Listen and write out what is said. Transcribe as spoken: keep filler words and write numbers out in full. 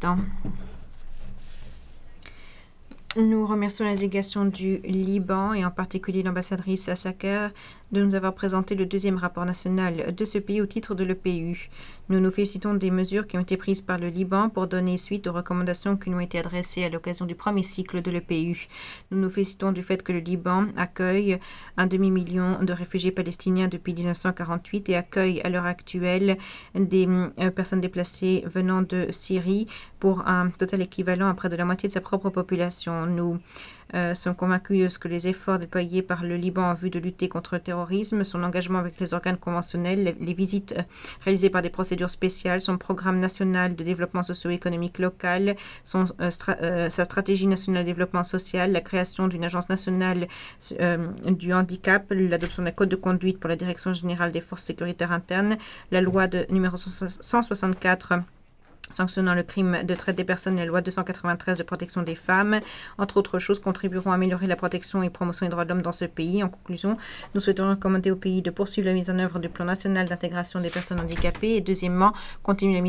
Président. Nous remercions la délégation du Liban et en particulier l'ambassadrice Assaker de nous avoir présenté le deuxième rapport national de ce pays au titre de l'E P U. Nous nous félicitons des mesures qui ont été prises par le Liban pour donner suite aux recommandations qui nous ont été adressées à l'occasion du premier cycle de l'E P U. Nous nous félicitons du fait que le Liban accueille un demi-million de réfugiés palestiniens depuis mille neuf cent quarante-huit et accueille à l'heure actuelle des euh, personnes déplacées venant de Syrie pour un total équivalent à près de la moitié de sa propre population. Nous euh, sommes convaincus que les efforts déployés par le Liban en vue de lutter contre le terrorisme, son engagement avec les organes conventionnels, les, les visites euh, réalisées par des procédures spéciales, son programme national de développement socio-économique local, son, euh, stra euh, sa stratégie nationale de développement social, la création d'une agence nationale euh, du handicap, l'adoption d'un code de conduite pour la direction générale des forces sécuritaires internes, la loi de numéro cent soixante-quatre sanctionnant le crime de traite des personnes et la loi deux cent quatre-vingt-treize de protection des femmes, entre autres choses, contribueront à améliorer la protection et promotion des droits de l'homme dans ce pays. En conclusion, nous souhaitons recommander au pays de poursuivre la mise en œuvre du plan national d'intégration des personnes handicapées et deuxièmement, continuer la mise